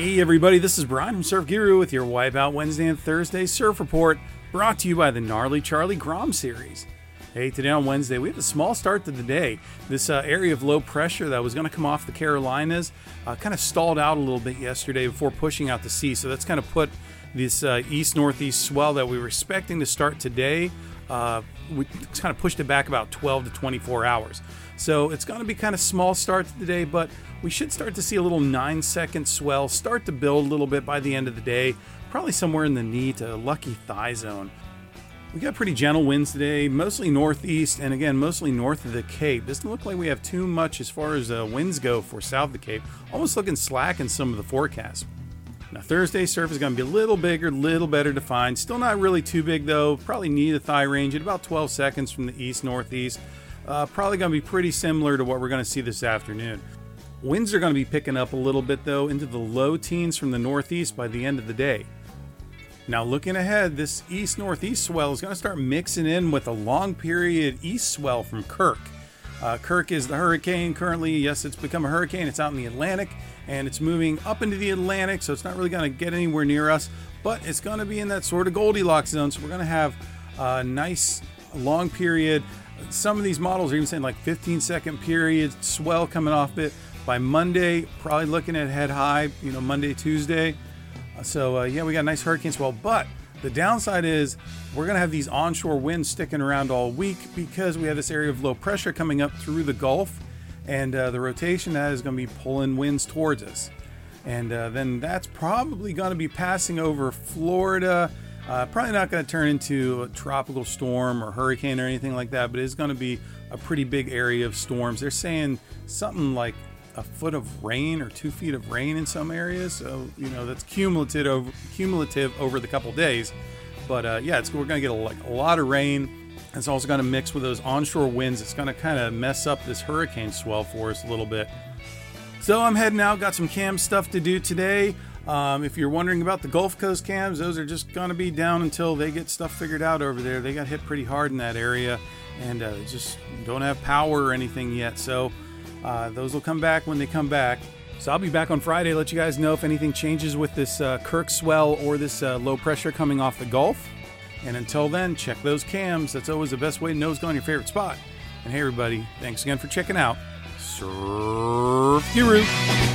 Hey everybody, this is Brian from Surf Guru with your Wipeout Wednesday and Thursday Surf Report, brought to you by the Gnarly Charlie Grom series. Hey, today on Wednesday, we have a small start to the day. This area of low pressure that was going to come off the Carolinas kind of stalled out a little bit yesterday before pushing out to sea. So that's kind of put this east-northeast swell that we were expecting to start today, we kind of pushed it back about 12 to 24 hours. So it's going to be kind of small start to the day, but we should start to see a little 9-second swell start to build a little bit by the end of the day, probably somewhere in the knee to lucky thigh zone. We got pretty gentle winds today, mostly northeast, and again, mostly north of the Cape. Doesn't look like we have too much as far as winds go for south of the Cape. Almost looking slack in some of the forecasts. Now, Thursday surf is going to be a little bigger, a little better defined. Still not really too big, though. Probably knee to thigh range at about 12 seconds from the east-northeast. Probably going to be pretty similar to what we're going to see this afternoon. Winds are going to be picking up a little bit, though, into the low teens from the northeast by the end of the day. Now, looking ahead, this east-northeast swell is going to start mixing in with a long-period east swell from Kirk. Kirk is the hurricane currently. Yes, it's become a hurricane. It's out in the Atlantic, and it's moving up into the Atlantic, so it's not really going to get anywhere near us, but it's going to be in that sort of Goldilocks zone, so we're going to have a nice long period. Some of these models are even saying like 15-second period swell coming off it. By Monday, probably looking at head high, Monday, Tuesday. So, we got a nice hurricane swell, but the downside is we're going to have these onshore winds sticking around all week because we have this area of low pressure coming up through the Gulf, and the rotation that is going to be pulling winds towards us. And then that's probably going to be passing over Florida. Probably not going to turn into a tropical storm or hurricane or anything like that, but it's going to be a pretty big area of storms. They're saying something like a foot of rain or 2 feet of rain in some areas, so that's cumulative over the couple days. But we're going to get a lot of rain. It's also going to mix with those onshore winds. It's going to kind of mess up this hurricane swell for us a little bit. So I'm heading out. Got some cam stuff to do today. If you're wondering about the Gulf Coast cams, those are just going to be down until they get stuff figured out over there. They got hit pretty hard in that area, and just don't have power or anything yet. So those will come back when they come back. So I'll be back on Friday, let you guys know if anything changes with this Kirk swell or this low pressure coming off the Gulf. And until then, check those cams. That's always the best way to know what's going on your favorite spot. And hey everybody, thanks again for checking out Surf Guru.